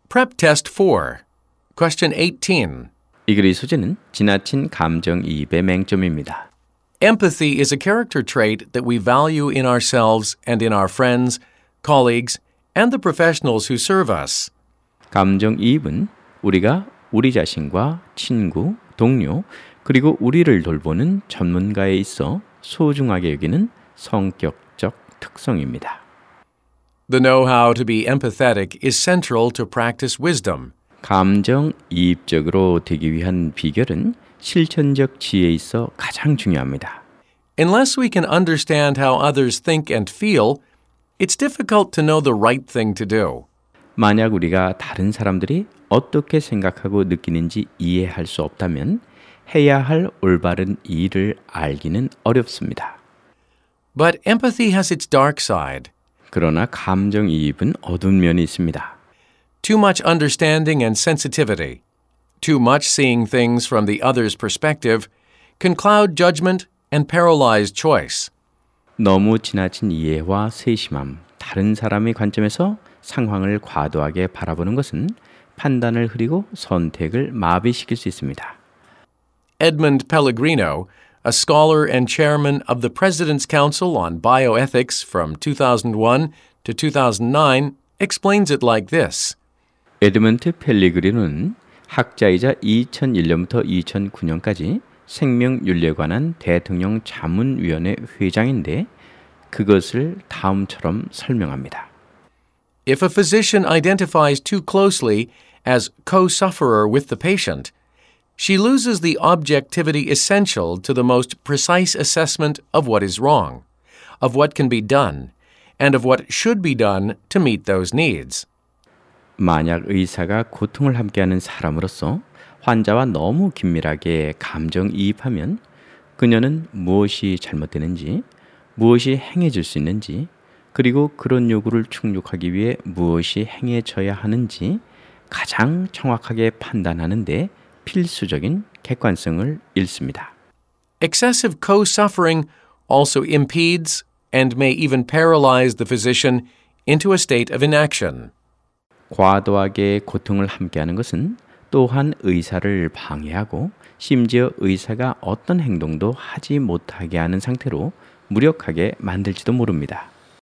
Prep Test 4. Question 18. 이 글의 소재는 지나친 감정이입의 맹점입니다. Empathy is a character trait that we value in ourselves and in our friends, colleagues, and the professionals who serve us. 감정이입은 우리가 우리 자신과 친구, 동료, 그리고 우리를 돌보는 전문가에 있어 소중하게 여기는 성격적 특성입니다. The know-how to be empathetic is central to practice wisdom. 감정이입적으로 되기 위한 비결은 실천적 지혜에 있어 가장 중요합니다. Unless we can understand how others think and feel, it's difficult to know the right thing to do. 만약 우리가 다른 사람들이 어떻게 생각하고 느끼는지 이해할 수 없다면 해야 할 올바른 일을 알기는 어렵습니다. But empathy has its dark side. 그러나 감정이입은 어두운 면이 있습니다. Too much understanding and sensitivity, too much seeing things from the other's perspective, can cloud judgment and paralyze choice. 너무 지나친 이해와 세심함, 다른 사람의 관점에서 상황을 과도하게 바라보는 것은 판단을 흐리고 선택을 마비시킬 수 있습니다. Edmund Pellegrino, a scholar and chairman of the President's Council on Bioethics from 2001 to 2009, explains it like this. 에드먼트 펠리그리노는 학자이자 2001년부터 2009년까지 생명윤리에 관한 대통령 자문위원회 회장인데 그것을 다음처럼 설명합니다. If a physician identifies too closely as co-sufferer with the patient, she loses the objectivity essential to the most precise assessment of what is wrong, of what can be done, and of what should be done to meet those needs. 만약 의사가 고통을 함께하는 사람으로서 환자와 너무 긴밀하게 감정이입하면 그녀는 무엇이 잘못되는지, 무엇이 행해질 수 있는지, 그리고 그런 요구를 충족하기 위해 무엇이 행해져야 하는지 가장 정확하게 판단하는 데 필수적인 객관성을 잃습니다. Excessive co-suffering also impedes and may even paralyze the physician into a state of inaction. 과도하게 고통을 함께하는 것은 또한 의사를 방해하고 심지어 의사가 어떤 행동도 하지 못하게 하는 상태로 무력하게 만들지도 모릅니다.